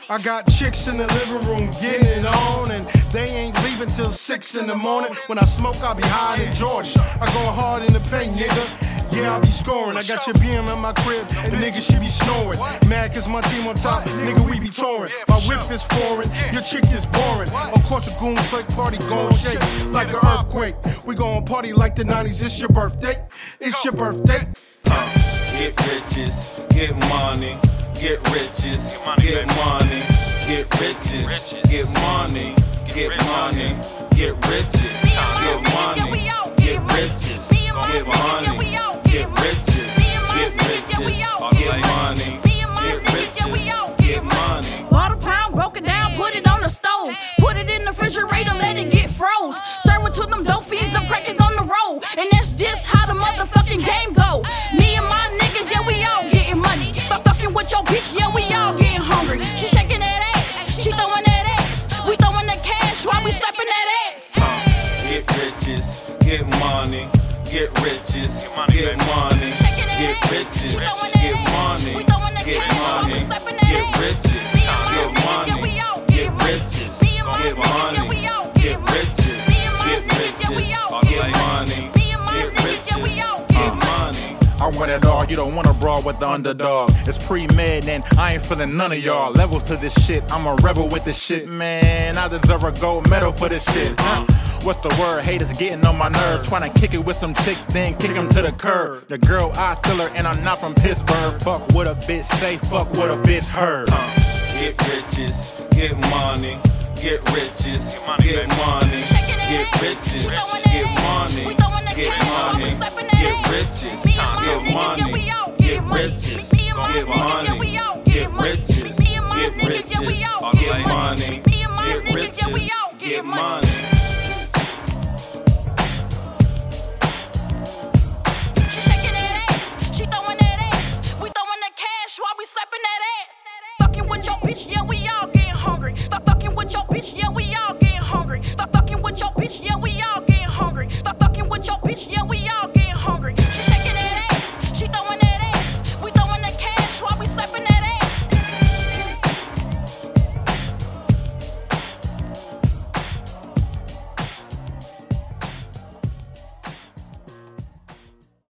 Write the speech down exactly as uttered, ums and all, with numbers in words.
I got chicks in the living room getting it on, and they ain't leaving till six in the morning. When I smoke, I be high in Jordan. I go hard in the paint, nigga. Yeah, I be scoring. I got your B M in my crib, the nigga she be snoring. Mad cause my team on top, nigga we be touring. My whip is foreign, your chick is boring. Of course a goon click party gon' shake like an earthquake. We gon' party like the nineties, it's your birthday, it's your birthday. Uh, get riches, get money, get riches, get money, get riches, get money, get money, get riches, get money, get riches, get money. Get riches, get riches, get money, get riches, get money. Bought a pound, broke it down, put it on the stove. Put it in the refrigerator, let it get froze. Serve it to them dope fiends, them crackers on the road. And that's just how the motherfucking game go. Me and my niggas, yeah, we all getting money. But fucking with your bitch, yeah, we all getting hungry. She shaking that ass, she throwing that ass. We throwing that cash while we slapping that ass. Uh, get riches, get money. Get riches, get money, get riches, get money, get money, get riches, get money, get riches, get money, get riches, get riches, get money, get riches, get money. I want it all, you don't wanna brawl with the underdog. It's pre-med and I ain't feeling none of y'all. Levels to this shit, I'm a rebel with this shit, man. I deserve a gold medal for this shit, huh? What's the word? Haters getting on my nerves. Tryna kick it with some chicks, then kick them to the curb. The girl, I feel her, and I'm not from Pittsburgh. Fuck what a bitch say, fuck what a bitch heard. Uh, get riches, get money, get riches, get money, get riches, get money, get money, get riches, get money, get riches, get money, get riches, get riches, get money, get riches, get money.